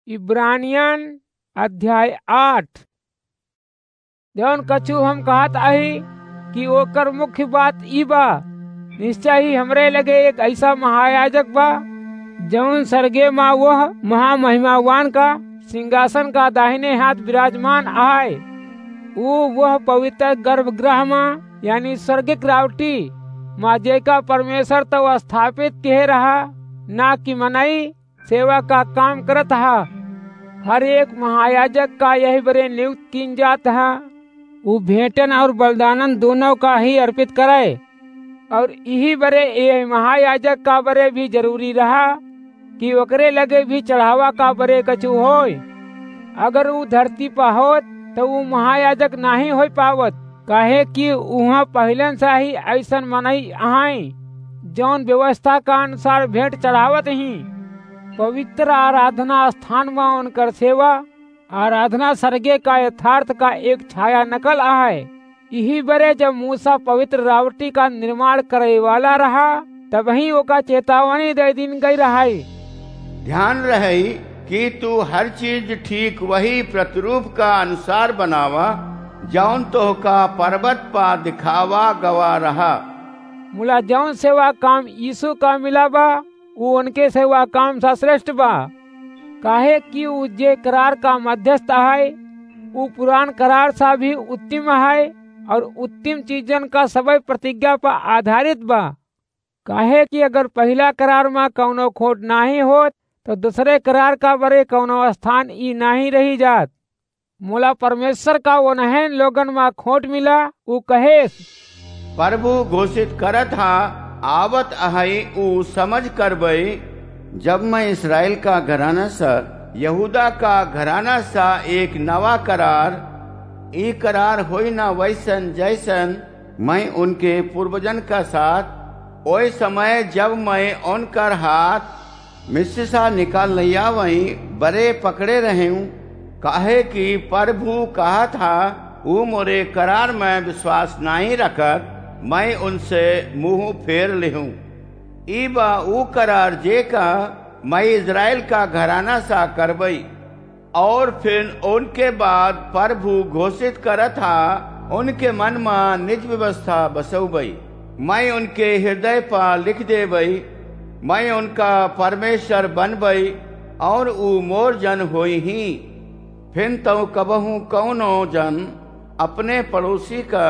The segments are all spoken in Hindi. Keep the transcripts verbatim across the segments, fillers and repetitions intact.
इब्रानियन अध्याय आठ। जौन कछु हम कहत आही कि ओकर मुख्य बात ई बा, निश्चय ही हमरे लगे एक ऐसा महायाजक बा जौन स्वर्गे माँ वह महामहिमावान का सिंहासन का दाहिने हाथ विराजमान आए। वो वह पवित्र गर्भगृह माँ यानी स्वर्गिक रावटी माँ जे का परमेश्वर तो स्थापित किए रहा, ना कि मनई सेवा का काम करत हा। हर एक महायाजक का यही बरे नियुक्त किन जात है, वो भेंटन और बलिदानन दोनों का ही अर्पित करे। और यही बरे ये महायाजक का बरे भी जरूरी रहा कि ओकरे लगे भी चढ़ावा का बरे कछु होय। अगर वो धरती पर होत तो वो महायाजक नहीं हो पावत, काहे कि वहाँ पहलन से ही ऐसन मनई आहाई जौन व्यवस्था का अनुसार भेंट चढ़ावत ही। पवित्र आराधना स्थान में उनकर सेवा आराधना सर्गे का यथार्थ का एक छाया नकल है। यही बरे जब मूसा पवित्र रावटी का निर्माण करे वाला रहा, तब ही ओका चेतावनी दे दिन गई रहाई। ध्यान रहे कि तू हर चीज ठीक वही प्रतिरूप का अनुसार बनावा जौन तो का पर्वत पा दिखावा गवा रहा। मुला जौन सेवा काम यीशु का मिला बा, वो उनके सेवा काम सा श्रेष्ठ बा। काहे कि वो जे करार का मध्यस्थ है, वो पुरान करार सा भी उत्तम है और उत्तम चीजन का सब प्रतिज्ञा पर आधारित बा। काहे कि अगर पहला करार में कौनो खोट नहीं होत तो दूसरे करार का बरे कौनो स्थान ई नहीं रही जात। मोला परमेश्वर का वो नहन लोगन में खोट मिला, वो कहेस प्रभु घोषित करत हा आवत अहई ऊ समझ करबई, जब मैं इस्राएल का घराना सा यहूदा का घराना सा एक नवा करार ई करार होई ना वैसन जैसन मैं उनके पूर्वजन का साथ ओए समय जब मैं उनकर हाथ मिस्र सा निकाल लिया वही बरे पकड़े रहे हूँ। काहे कि प्रभु कहा था वो मोरे करार में विश्वास नहीं रखत, मैं उनसे मुंह फेर लेहूं। ईबा ऊ करार जे का मैं इज़राइल का घराना सा करबई। और फिर उनके बाद प्रभु घोषित करत था उनके मन में निज व्यवस्था बसौबई। मैं उनके हृदय पर लिख देबई, मैं उनका परमेश्वर बनबई और ऊ मोर जन होई ही। फिर तो कबहू कौनो जन अपने पड़ोसी का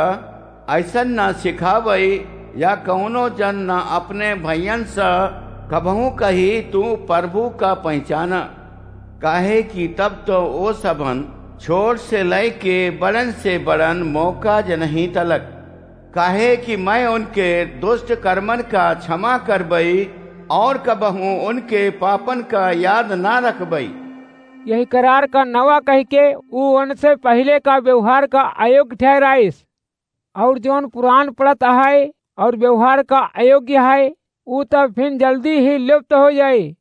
ऐसा न सिखावई या कौनो जन न अपने भैयन से कबहू कही तू प्रभु का पहचाना। काहे कि तब तो ओ सबन छोट से लय के बड़न से बड़न मौका जनही तलक। काहे कि मैं उनके दुष्ट कर्मन का क्षमा करबई और कबहू उनके पापन का याद ना रखबई। यही करार का नवा कह के वो उनसे पहले का व्यवहार का अयोग्य ठहराइस, और जौन पुरान पड़त है और व्यवहार का अयोग्य है वो तब फिर जल्दी ही लुप्त हो जाये।